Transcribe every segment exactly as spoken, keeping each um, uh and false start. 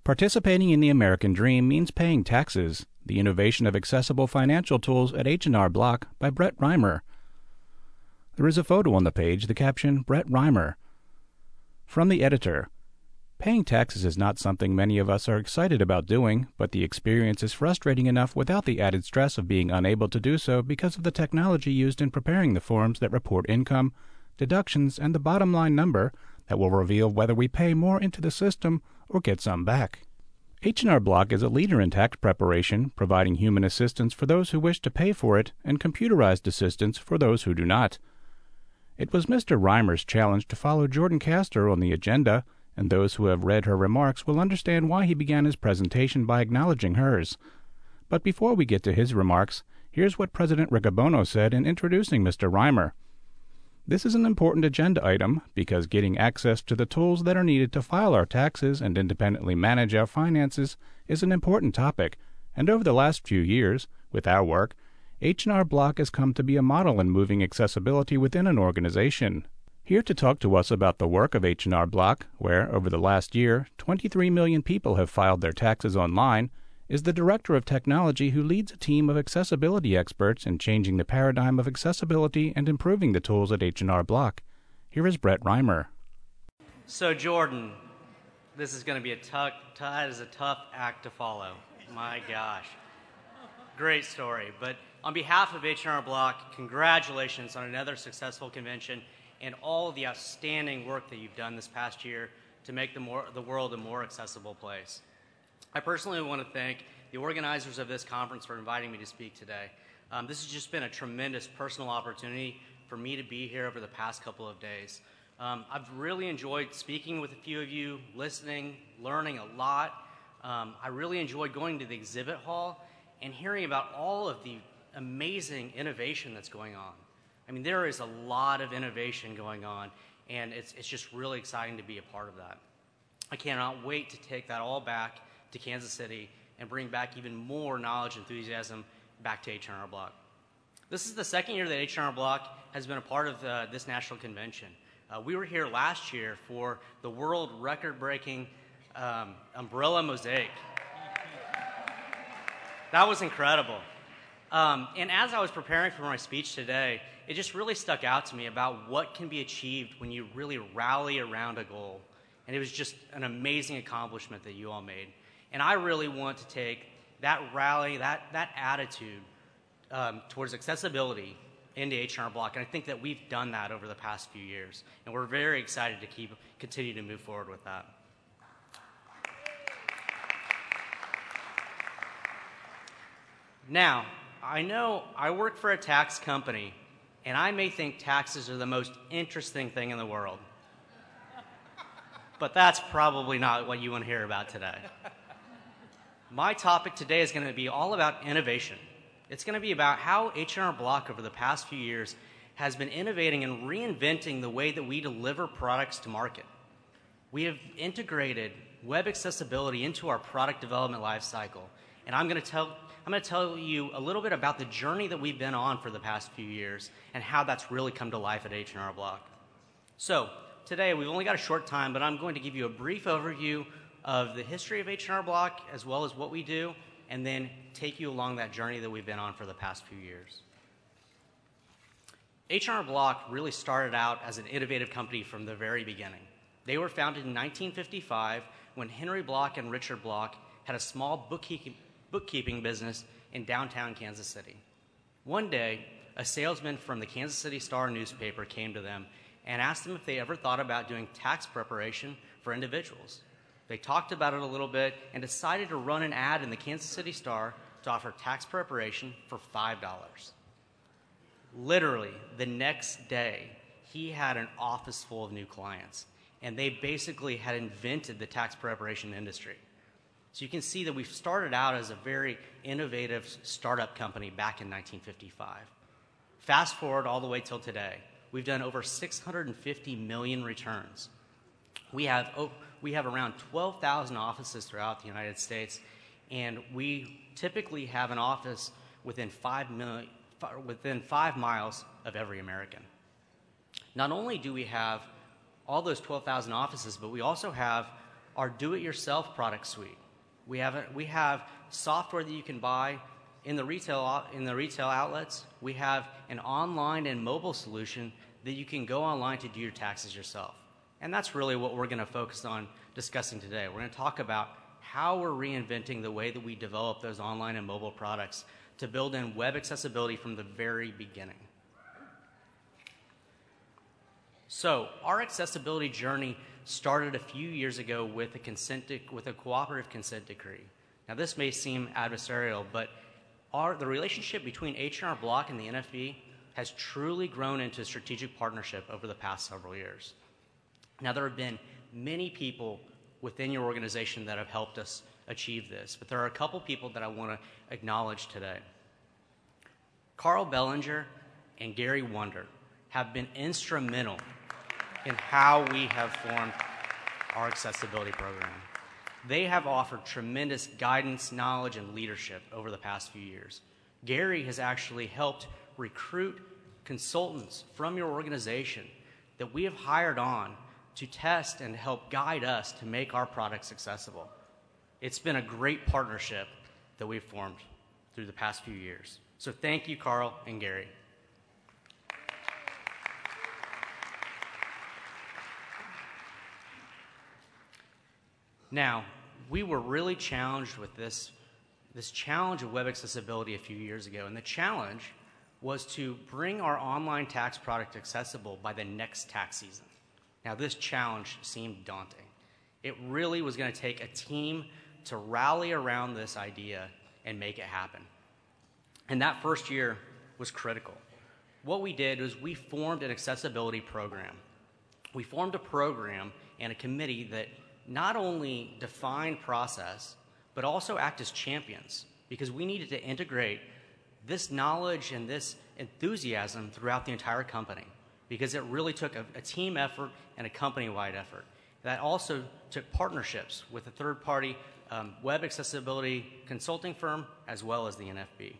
Participating in the American Dream means paying taxes. The Innovation of Accessible Financial Tools at H and R Block by Brett Reimer. There is a photo on the page, the caption, Brett Reimer. From the editor. Paying taxes is not something many of us are excited about doing, but the experience is frustrating enough without the added stress of being unable to do so because of the technology used in preparing the forms that report income, deductions, and the bottom line number that will reveal whether we pay more into the system or get some back. H and R Block is a leader in tax preparation, providing human assistance for those who wish to pay for it and computerized assistance for those who do not. It was Mister Reimer's challenge to follow Jordan Castor on the agenda, and those who have read her remarks will understand why he began his presentation by acknowledging hers. But before we get to his remarks, here's what President Riccobono said in introducing Mister Reimer. This is an important agenda item because getting access to the tools that are needed to file our taxes and independently manage our finances is an important topic, and over the last few years, with our work, H and R Block has come to be a model in moving accessibility within an organization. Here to talk to us about the work of H and R Block, where, over the last year, twenty-three million people have filed their taxes online, is the Director of Technology who leads a team of accessibility experts in changing the paradigm of accessibility and improving the tools at H and R Block. Here is Brett Reimer. So, Jordan, this is going to be a tough, that is a tough act to follow. My gosh. Great story. But on behalf of H and R Block, congratulations on another successful convention and all the outstanding work that you've done this past year to make the, more, the world a more accessible place. I personally want to thank the organizers of this conference for inviting me to speak today. Um, this has just been a tremendous personal opportunity for me to be here over the past couple of days. Um, I've really enjoyed speaking with a few of you, listening, learning a lot. Um, I really enjoyed going to the exhibit hall and hearing about all of the amazing innovation that's going on. I mean, there is a lot of innovation going on, and it's, it's just really exciting to be a part of that. I cannot wait to take that all back to Kansas City and bring back even more knowledge and enthusiasm back to H and R Block. This is the second year that H and R Block has been a part of uh, this national convention. Uh, we were here last year for the world record-breaking um, umbrella mosaic. That was incredible. Um, and as I was preparing for my speech today, it just really stuck out to me about what can be achieved when you really rally around a goal. And it was just an amazing accomplishment that you all made. And I really want to take that rally, that, that attitude um, towards accessibility into H and R Block. And I think that we've done that over the past few years. And we're very excited to keep continue to move forward with that. Now, I know I work for a tax company, and I may think taxes are the most interesting thing in the world. But that's probably not what you want to hear about today. My topic today is going to be all about innovation. It's going to be about how H and R Block over the past few years has been innovating and reinventing the way that we deliver products to market. We have integrated web accessibility into our product development lifecycle, and I'm going to tell I'm going to tell you a little bit about the journey that we've been on for the past few years and how that's really come to life at H and R Block. So today we've only got a short time, but I'm going to give you a brief overview of the history of H and R Block as well as what we do, and then take you along that journey that we've been on for the past few years. H and R Block really started out as an innovative company from the very beginning. They were founded in nineteen fifty-five when Henry Block and Richard Block had a small bookkeeping, bookkeeping business in downtown Kansas City. One day, a salesman from the Kansas City Star newspaper came to them and asked them if they ever thought about doing tax preparation for individuals. They talked about it a little bit and decided to run an ad in the Kansas City Star to offer tax preparation for five dollars. Literally, the next day, he had an office full of new clients, and they basically had invented the tax preparation industry. So you can see that we started out as a very innovative startup company back in nineteen fifty-five. Fast forward all the way till today, we've done over six hundred fifty million returns. We have, oh, we have around twelve thousand offices throughout the United States, and we typically have an office within five, mil, within five miles of every American. Not only do we have all those twelve thousand offices, but we also have our do-it-yourself product suite. We have, a, we have software that you can buy in the, retail, in the retail outlets. We have an online and mobile solution that you can go online to do your taxes yourself. And that's really what we're going to focus on discussing today. We're going to talk about how we're reinventing the way that we develop those online and mobile products to build in web accessibility from the very beginning. So our accessibility journey started a few years ago with a, consent de- with a cooperative consent decree. Now this may seem adversarial, but our, the relationship between H and R Block and the N F B has truly grown into a strategic partnership over the past several years. Now there have been many people within your organization that have helped us achieve this, but there are a couple people that I want to acknowledge today. Carl Bellinger and Gary Wunder have been instrumental in how we have formed our accessibility program. They have offered tremendous guidance, knowledge, and leadership over the past few years. Gary has actually helped recruit consultants from your organization that we have hired on to test and help guide us to make our products accessible. It's been a great partnership that we've formed through the past few years. So thank you, Carl and Gary. Now, we were really challenged with this, this challenge of web accessibility a few years ago, and the challenge was to bring our online tax product accessible by the next tax season. Now, this challenge seemed daunting. It really was going to take a team to rally around this idea and make it happen. And that first year was critical. What we did was we formed an accessibility program. We formed a program and a committee that not only defined process, but also act as champions, because we needed to integrate this knowledge and this enthusiasm throughout the entire company, because it really took a, a team effort and a company-wide effort. That also took partnerships with a third-party um, web accessibility consulting firm, as well as the N F B.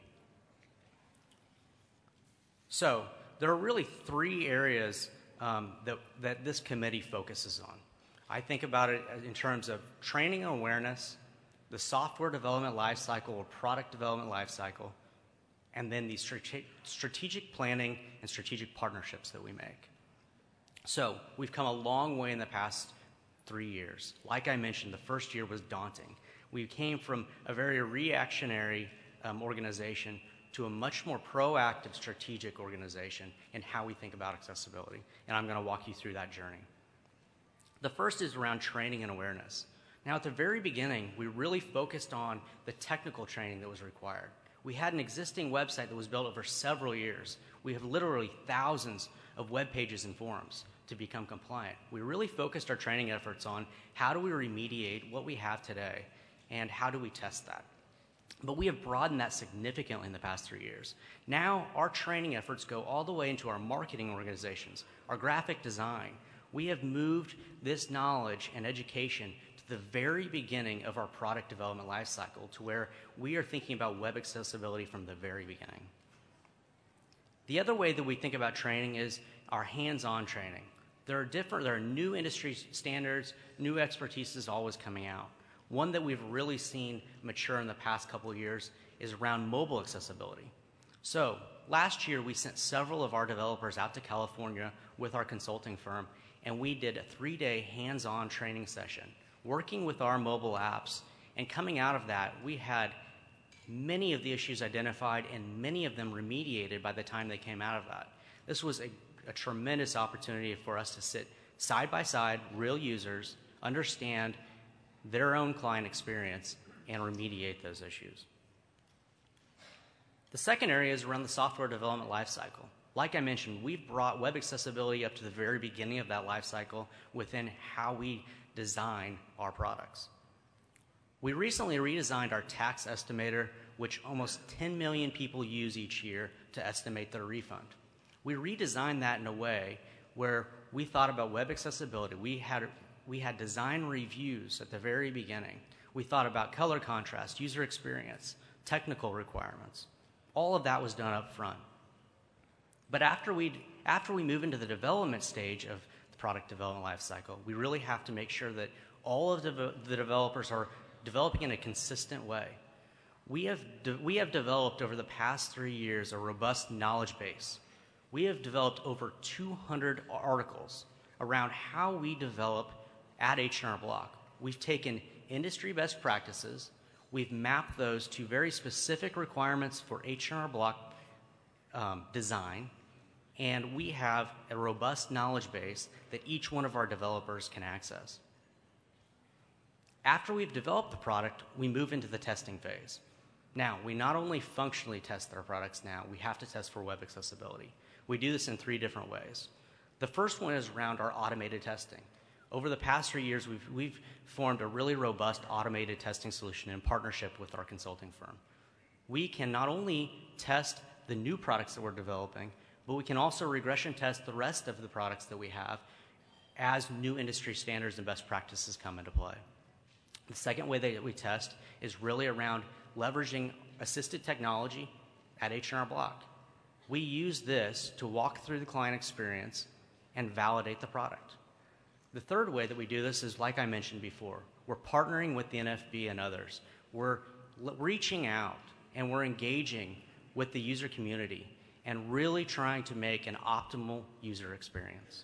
So there are really three areas um, that, that this committee focuses on. I think about it in terms of training and awareness, the software development lifecycle or product development lifecycle, and then the strate- strategic planning and strategic partnerships that we make. So we've come a long way in the past three years. Like I mentioned, the first year was daunting. We came from a very reactionary um, organization to a much more proactive strategic organization in how we think about accessibility. And I'm going to walk you through that journey. The first is around training and awareness. Now, at the very beginning, we really focused on the technical training that was required. We had an existing website that was built over several years. We have literally thousands of web pages and forums to become compliant. We really focused our training efforts on how do we remediate what we have today and how do we test that. But we have broadened that significantly in the past three years. Now, our training efforts go all the way into our marketing organizations, our graphic design. We have moved this knowledge and education to the very beginning of our product development lifecycle, to where we are thinking about web accessibility from the very beginning. The other way that we think about training is our hands-on training. There are different, there are new industry standards, new expertise is always coming out. One that we've really seen mature in the past couple of years is around mobile accessibility. So last year, we sent several of our developers out to California with our consulting firm, and we did a three-day hands-on training session, working with our mobile apps. And coming out of that, we had many of the issues identified and many of them remediated by the time they came out of that. This was a, a tremendous opportunity for us to sit side by side, real users, understand their own client experience, and remediate those issues. The second area is around the software development lifecycle. Like I mentioned, we've brought web accessibility up to the very beginning of that lifecycle within how we design our products. We recently redesigned our tax estimator, which almost ten million people use each year to estimate their refund. We redesigned that in a way where we thought about web accessibility. We had We had design reviews at the very beginning. We thought about color contrast, user experience, technical requirements. All of that was done up front. But after we after we move into the development stage of the product development lifecycle, we really have to make sure that all of the, the developers are developing in a consistent way. We have, de- we have developed over the past three years a robust knowledge base. We have developed over two hundred articles around how we develop at H and R Block. We've taken industry best practices, we've mapped those to very specific requirements for H and R Block um, design, and we have a robust knowledge base that each one of our developers can access. After we've developed the product, we move into the testing phase. Now, we not only functionally test our products now, we have to test for web accessibility. We do this in three different ways. The first one is around our automated testing. Over the past three years, we've, we've formed a really robust automated testing solution in partnership with our consulting firm. We can not only test the new products that we're developing, but we can also regression test the rest of the products that we have as new industry standards and best practices come into play. The second way that we test is really around leveraging assisted technology at H and R Block. We use this to walk through the client experience and validate the product. The third way that we do this is, like I mentioned before, we're partnering with the N F B and others. We're reaching out and we're engaging with the user community and really trying to make an optimal user experience.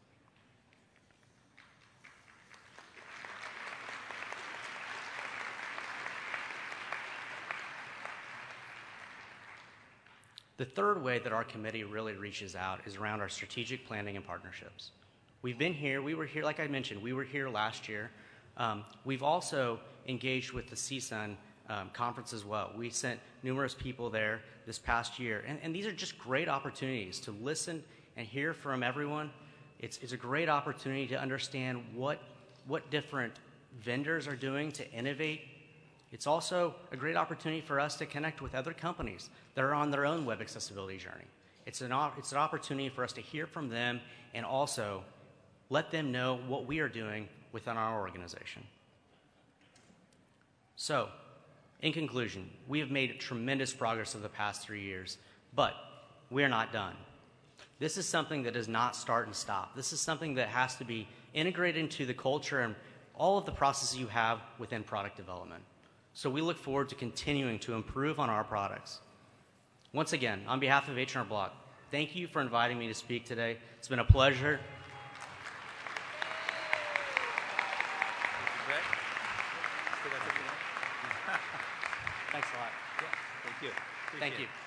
The third way that our committee really reaches out is around our strategic planning and partnerships. We've been here, we were here, like I mentioned, we were here last year. Um, we've also engaged with the C S U N um, conference as well. We sent numerous people there this past year, and, and these are just great opportunities to listen and hear from everyone. It's, it's a great opportunity to understand what, what different vendors are doing to innovate. It's also a great opportunity for us to connect with other companies that are on their own web accessibility journey. It's an, it's an opportunity for us to hear from them and also let them know what we are doing within our organization. So, in conclusion, we have made tremendous progress over the past three years, but we're not done. This is something that does not start and stop. This is something that has to be integrated into the culture and all of the processes you have within product development. So we look forward to continuing to improve on our products. Once again, on behalf of H and R Block, thank you for inviting me to speak today. It's been a pleasure. Thanks a lot. Yeah, thank you. Thank Appreciate you. it.